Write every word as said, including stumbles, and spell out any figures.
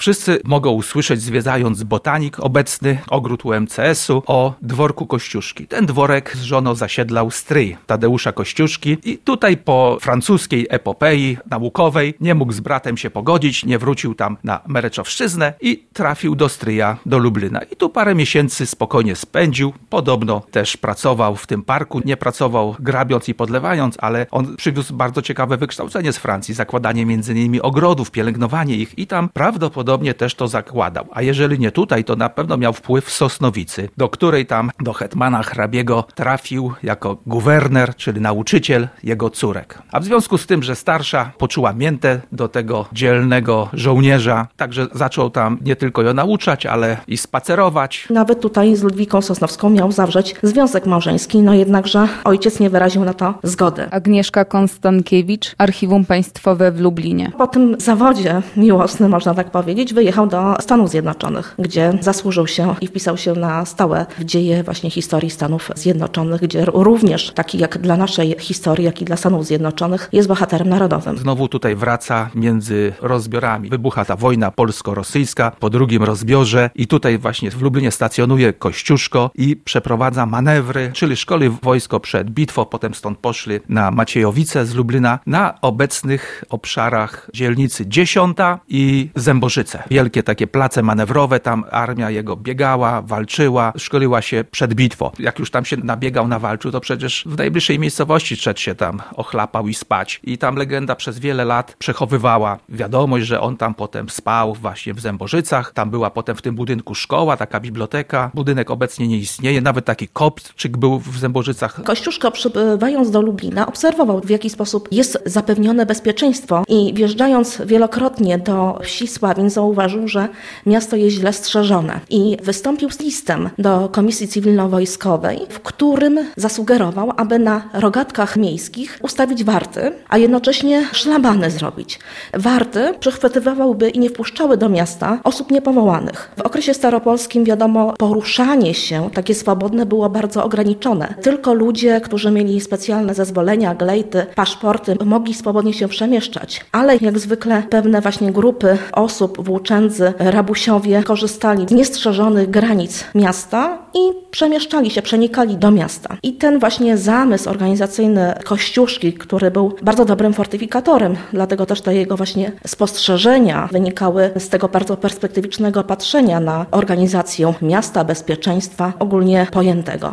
Wszyscy mogą usłyszeć, zwiedzając botanik, obecny ogród U M C S-u, o dworku Kościuszki. Ten dworek z żoną zasiedlał stryj Tadeusza Kościuszki i tutaj po francuskiej epopei naukowej nie mógł z bratem się pogodzić, nie wrócił tam na Mereczowszczyznę i trafił do stryja, do Lublina. I tu parę miesięcy spokojnie spędził. Podobno też pracował w tym parku. Nie pracował grabiąc i podlewając, ale on przywiózł bardzo ciekawe wykształcenie z Francji. Zakładanie między innymi ogrodów, pielęgnowanie ich i tam prawdopodobnie też to zakładał. A jeżeli nie tutaj, to na pewno miał wpływ w Sosnowicy, do której tam do hetmana hrabiego trafił jako guwerner, czyli nauczyciel jego córek. A w związku z tym, że starsza poczuła miętę do tego dzielnego żołnierza, także zaczął tam nie tylko ją nauczać, ale i spacerować. Nawet tutaj z Ludwiką Sosnowską miał zawrzeć związek małżeński, no jednakże ojciec nie wyraził na to zgody. Agnieszka Konstankiewicz, Archiwum Państwowe w Lublinie. Po tym zawodzie miłosnym, można tak powiedzieć, wyjechał do Stanów Zjednoczonych, gdzie zasłużył się i wpisał się na stałe w dzieje właśnie historii Stanów Zjednoczonych, gdzie również, taki jak dla naszej historii, jak i dla Stanów Zjednoczonych, jest bohaterem narodowym. Znowu tutaj wraca między rozbiorami. Wybucha ta wojna polsko-rosyjska po drugim rozbiorze i tutaj właśnie w Lublinie stacjonuje Kościuszko i przeprowadza manewry, czyli szkoli wojsko przed bitwą, potem stąd poszli na Maciejowice z Lublina, na obecnych obszarach dzielnicy Dziesiąta i Zębożyce. Wielkie takie place manewrowe, tam armia jego biegała, walczyła, szkoliła się przed bitwą. Jak już tam się nabiegał, nawalczył, to przecież w najbliższej miejscowości szedł się tam ochlapał i spać. I tam legenda przez wiele lat przechowywała wiadomość, że on tam potem spał właśnie w Zębożycach. Tam była potem w tym budynku szkoła, taka biblioteka. Budynek obecnie nie istnieje, nawet taki kopczyk był w Zębożycach. Kościuszko, przybywając do Lublina, obserwował, w jaki sposób jest zapewnione bezpieczeństwo i wjeżdżając wielokrotnie do wsi Sławin, zauważył, że miasto jest źle strzeżone i wystąpił z listem do Komisji Cywilno-Wojskowej, w którym zasugerował, aby na rogatkach miejskich ustawić warty, a jednocześnie szlabany zrobić. Warty przychwytywałyby i nie wpuszczały do miasta osób niepowołanych. W okresie staropolskim, wiadomo, poruszanie się takie swobodne było bardzo ograniczone. Tylko ludzie, którzy mieli specjalne zezwolenia, glejty, paszporty, mogli swobodnie się przemieszczać. Ale jak zwykle pewne właśnie grupy osób, włóczędzy, rabusiowie korzystali z niestrzeżonych granic miasta i przemieszczali się, przenikali do miasta. I ten właśnie zamysł organizacyjny Kościuszki, który był bardzo dobrym fortyfikatorem, dlatego też te jego właśnie spostrzeżenia wynikały z tego bardzo perspektywicznego patrzenia na organizację miasta, bezpieczeństwa ogólnie pojętego.